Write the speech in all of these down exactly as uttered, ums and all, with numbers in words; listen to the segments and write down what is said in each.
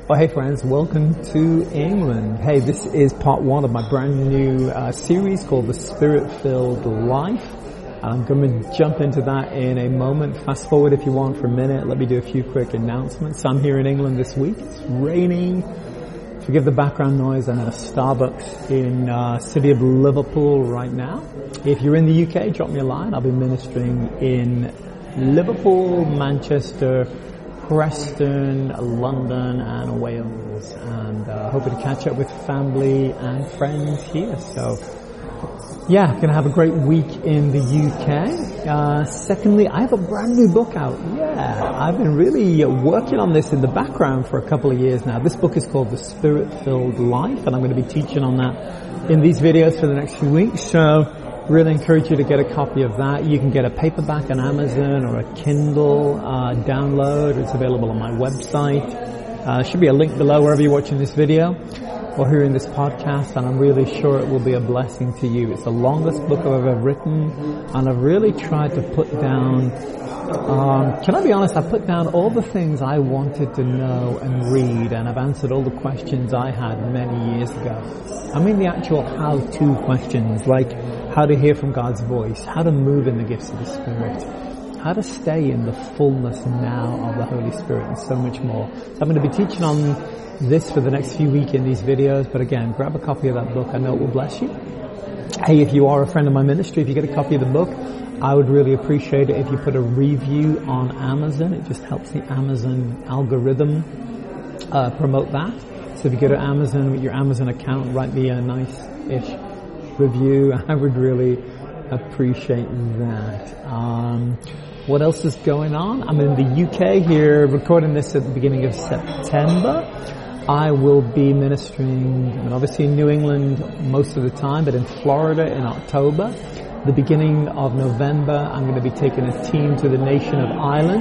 Oh, hey friends, welcome to England. Hey, this is part one of my brand new uh, series called The Spirit-Filled Life. I'm going to jump into that in a moment. Fast forward if you want for a minute. Let me do a few quick announcements. I'm here in England this week. It's raining. Forgive the background noise. I'm at a Starbucks in uh city of Liverpool right now. If you're in the U K, drop me a line. I'll be ministering in Liverpool, Manchester, Preston, London and Wales, and uh, hoping to catch up with family and friends here. So yeah, gonna have a great week in the U K. Uh, secondly, I have a brand new book out. Yeah, I've been really working on this in the background for a couple of years now. This book is called The Spirit-Filled Life, and I'm going to be teaching on that in these videos for the next few weeks. So really encourage you to get a copy of that. You can get a paperback on Amazon or a Kindle uh, download. It's available on my website. Uh, should be a link below wherever you're watching this video or hearing this podcast, and I'm really sure it will be a blessing to you. It's the longest book I've ever written, and I've really tried to put down, um, can I be honest, I put down all the things I wanted to know and read, and I've answered all the questions I had many years ago. I mean the actual how-to questions, like how to hear from God's voice, how to move in the gifts of the Spirit, how to stay in the fullness now of the Holy Spirit, and so much more. So I'm going to be teaching on this for the next few weeks in these videos, but again, grab a copy of that book. I know it will bless you. Hey, if you are a friend of my ministry, if you get a copy of the book, I would really appreciate it if you put a review on Amazon. It just helps the Amazon algorithm uh, promote that. So if you go to Amazon with your Amazon account, write me a nice-ish review. I would really appreciate that. Um, what else is going on? I'm in the U K here, recording this at the beginning of September. I will be ministering, and obviously in New England most of the time, but in Florida in October. The beginning of November, I'm going to be taking a team to the nation of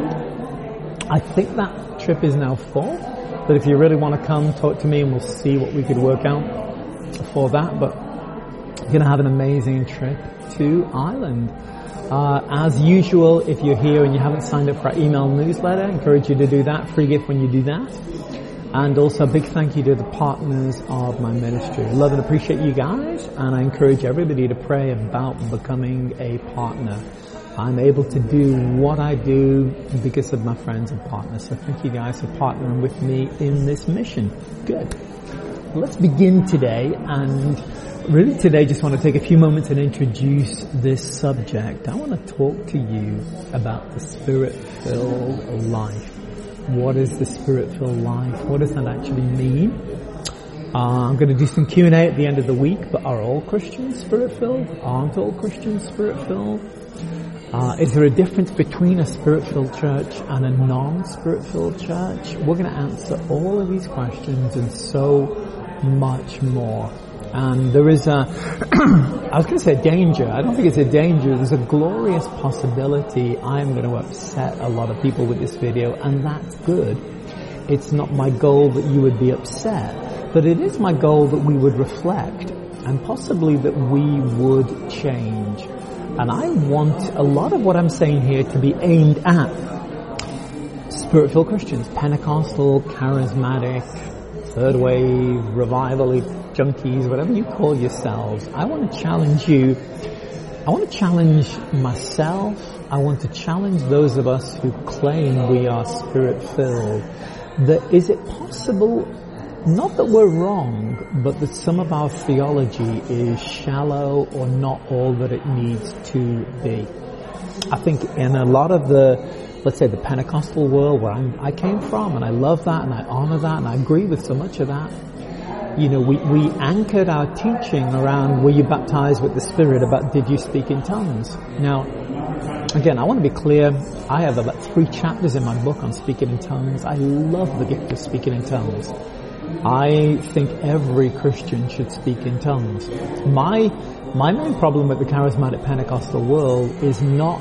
Ireland. I think that trip is now full, but if you really want to come, talk to me and we'll see what we could work out for that. But you're going to have an amazing trip to Ireland. Uh, as usual, if you're here and you haven't signed up for our email newsletter, I encourage you to do that. Free gift when you do that. And also a big thank you to the partners of my ministry. I love and appreciate you guys, and I encourage everybody to pray about becoming a partner. I'm able to do what I do because of my friends and partners. So thank you guys for partnering with me in this mission. Good. Let's begin today, and really today just want to take a few moments and introduce this subject. I want to talk to you about the Spirit-Filled Life. What is the Spirit-Filled life? What does that actually mean? Uh, I'm going to do some Q and A at the end of the week, but are all Christians Spirit-Filled? Aren't all Christians Spirit-Filled? Uh, is there a difference between a Spirit-Filled church and a non-Spirit-Filled church? We're going to answer all of these questions and so much more. And there is a, I was going to say danger. I don't think it's a danger. There's a glorious possibility I'm going to upset a lot of people with this video, and that's good. It's not my goal that you would be upset, but it is my goal that we would reflect, and possibly that we would change. And I want a lot of what I'm saying here to be aimed at Spirit-Filled Christians, Pentecostal, charismatic, third wave, revival junkies, whatever you call yourselves. I want to challenge you. I want to challenge myself. I want to challenge those of us who claim we are Spirit-Filled. That is it possible, not that we're wrong, but that some of our theology is shallow or not all that it needs to be. I think in a lot of the, let's say the Pentecostal world where I'm, I came from, and I love that and I honor that and I agree with so much of that, you know, we, we anchored our teaching around were you baptized with the Spirit, about did you speak in tongues. Now, again, I want to be clear, I have about three chapters in my book on speaking in tongues. I love the gift of speaking in tongues. I think every Christian should speak in tongues. My, my main problem with the charismatic Pentecostal world is not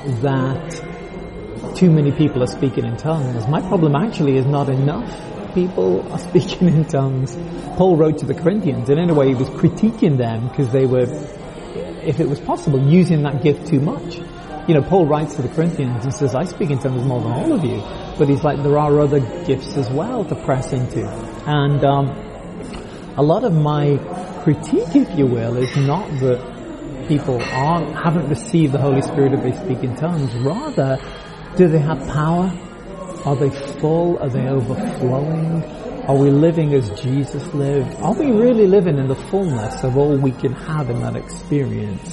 that too many people are speaking in tongues. My problem actually is not enough people are speaking in tongues. Paul wrote to the Corinthians, and in a way he was critiquing them because they were, if it was possible, using that gift too much. You know, Paul writes to the Corinthians and says, I speak in tongues more than all of you. But he's like, there are other gifts as well to press into. And um, a lot of my critique, if you will, is not that people aren't, haven't received the Holy Spirit if they speak in tongues. Rather, do they have power? Are they full? Are they overflowing? Are we living as Jesus lived? Are we really living in the fullness of all we can have in that experience?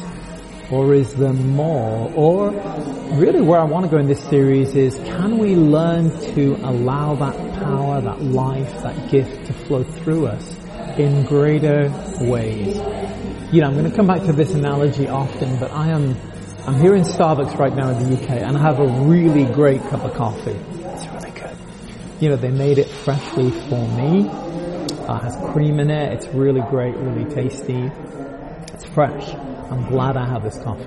Or is there more? Or really where I want to go in this series is, can we learn to allow that power, that life, that gift to flow through us in greater ways? You know, I'm going to come back to this analogy often, but I am, I'm here in Starbucks right now in the U K, and I have a really great cup of coffee. It's really good. You know, they made it freshly for me. Uh, it has cream in it. It's really great, really tasty. It's fresh. I'm glad I have this coffee.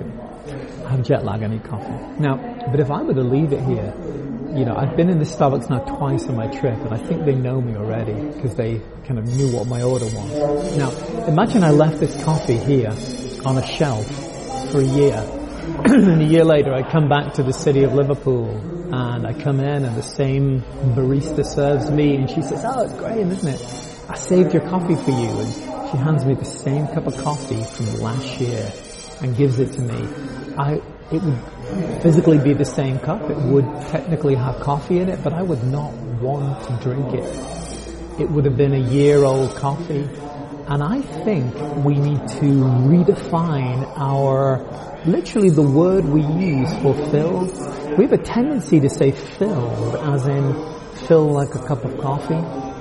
I have jet lag, I need coffee. Now, but if I were to leave it here, you know, I've been in this Starbucks now twice on my trip, and I think they know me already because they kind of knew what my order was. Now, imagine I left this coffee here on a shelf for a year, and a year later I come back to the city of Liverpool, and I come in and the same barista serves me, and she says, "Oh, it's great, isn't it? I saved your coffee for you." And she hands me the same cup of coffee from last year and gives it to me. I, it would physically be the same cup. It would technically have coffee in it, but I would not want to drink it. It would have been a year-old coffee. And I think we need to redefine our, literally the word we use for filled. We have a tendency to say filled, as in fill like a cup of coffee.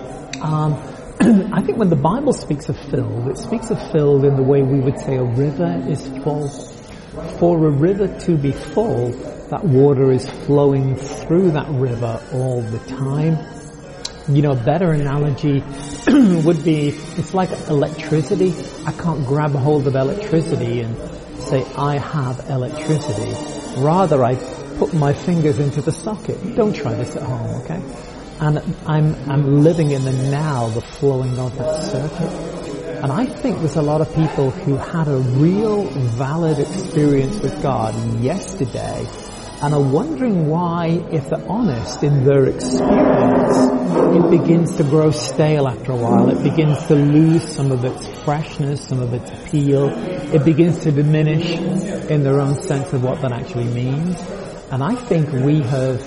Um, I think when the Bible speaks of filled, it speaks of filled in the way we would say a river is full. For a river to be full, that water is flowing through that river all the time. You know, a better analogy would be, it's like electricity. I can't grab a hold of electricity and say, I have electricity. Rather, I put my fingers into the socket. Don't try this at home, okay? And I'm, I'm living in the now, the flowing of that circuit. And I think there's a lot of people who had a real valid experience with God yesterday and are wondering why, if they're honest in their experience, it begins to grow stale after a while. It begins to lose some of its freshness, some of its appeal. It begins to diminish in their own sense of what that actually means. And I think we have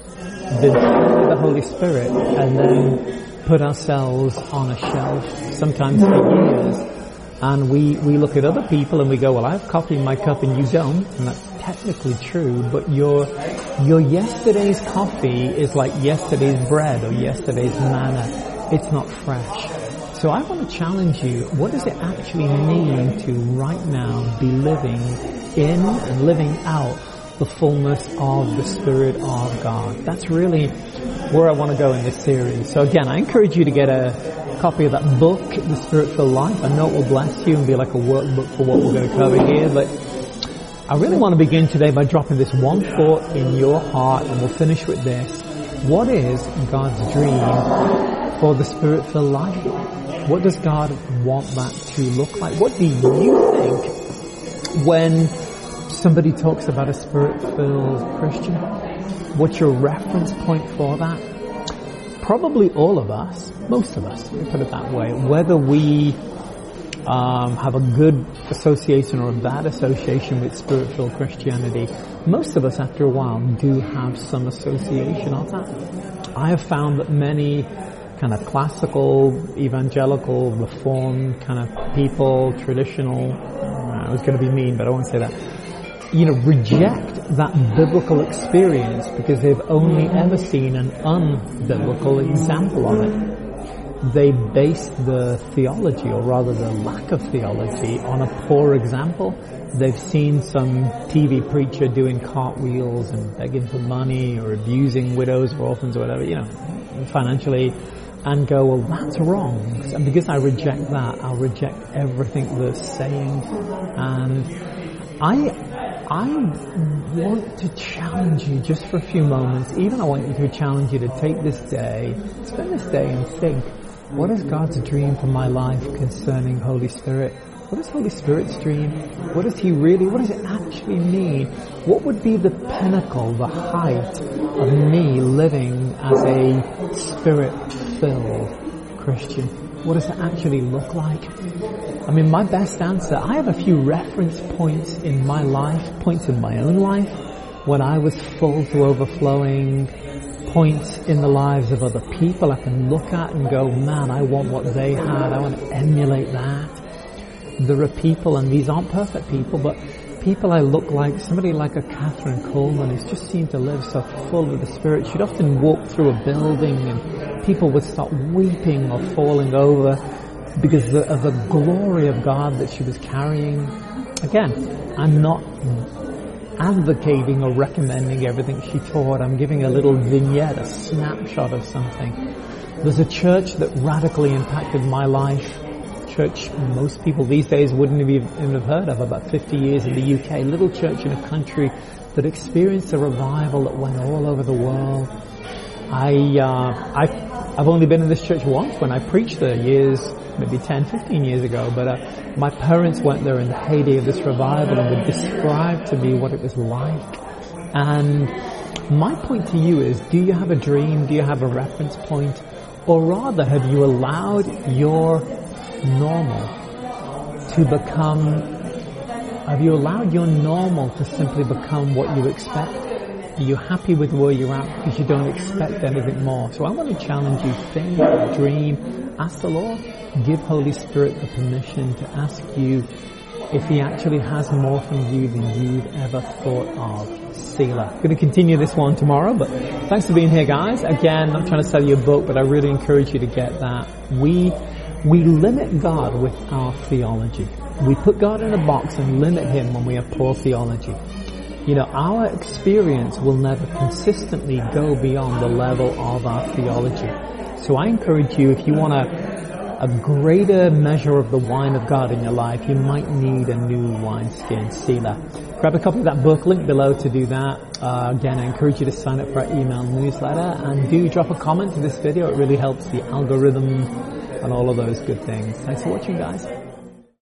been filled with the Holy Spirit and then put ourselves on a shelf, sometimes for years, and we, we look at other people and we go, well, I have coffee in my cup and you don't, and that's technically true, but your, your yesterday's coffee is like yesterday's bread or yesterday's manna. It's not fresh. So I want to challenge you, what does it actually mean to right now be living in and living out the fullness of the Spirit of God? That's really where I want to go in this series. So again, I encourage you to get a copy of that book, The Spirit-Filled Life. I know it will bless you and be like a workbook for what we're going to cover here, but I really want to begin today by dropping this one thought in your heart, and we'll finish with this. What is God's dream for the Spirit-Filled life? What does God want that to look like? What do you think when somebody talks about a Spirit-filled Christian? What's your reference point for that? Probably all of us, most of us, let me put it that way, whether we um, have a good association or a bad association with Spirit-filled Christianity, most of us after a while do have some association of that. I have found that many kind of classical, evangelical, reformed kind of people, traditional, I was going to be mean, but I won't say that, you know, reject that biblical experience because they've only ever seen an unbiblical example of it. They base the theology, or rather the lack of theology, on a poor example. They've seen some T V preacher doing cartwheels and begging for money or abusing widows or orphans or whatever, you know, financially, and go, well, that's wrong. And because I reject that, I'll reject everything they're saying. And I I want to challenge you just for a few moments. Even I want you to challenge you to take this day, spend this day and think, what is God's dream for my life concerning Holy Spirit? What is Holy Spirit's dream? What does He really, what does it actually mean? What would be the pinnacle, the height of me living as a Spirit-filled Christian? What does it actually look like? I mean, my best answer, I have a few reference points in my life, points in my own life, when I was full to overflowing, points in the lives of other people I can look at and go, man, I want what they had, I want to emulate that. There are people, and these aren't perfect people, but people I look like, somebody like a Catherine Coleman who's just seemed to live so full of the Spirit. She'd often walk through a building and people would start weeping or falling over because of the glory of God that she was carrying. Again, I'm not advocating or recommending everything she taught. I'm giving a little vignette, a snapshot of something. There's a church that radically impacted my life. Church most people these days wouldn't have even have heard of, about fifty years in the U K. Little church in a country that experienced a revival that went all over the world. I, uh, I've, I've only been in this church once when I preached there years, maybe ten, fifteen years ago, but uh, my parents went there in the heyday of this revival and would describe to me what it was like. And my point to you is, do you have a dream? Do you have a reference point? Or rather, have you allowed your normal to become, have you allowed your normal to simply become what you expect? Are you happy with where you're at because you don't expect anything more? So I want to challenge you, think, dream, ask the Lord, give Holy Spirit the permission to ask you if He actually has more from you than you've ever thought of. Selah. I'm going to continue this one tomorrow, but thanks for being here, guys. Again, I'm trying to sell you a book, but I really encourage you to get that. We We limit God with our theology. We put God in a box and limit Him when we have poor theology. You know, our experience will never consistently go beyond the level of our theology. So I encourage you, if you want a, a greater measure of the wine of God in your life, you might need a new wineskin. Selah. Grab a copy of that book, link below to do that. Uh, again, I encourage you to sign up for our email newsletter, and do drop a comment to this video. It really helps the algorithm and all of those good things. Thanks for watching, guys.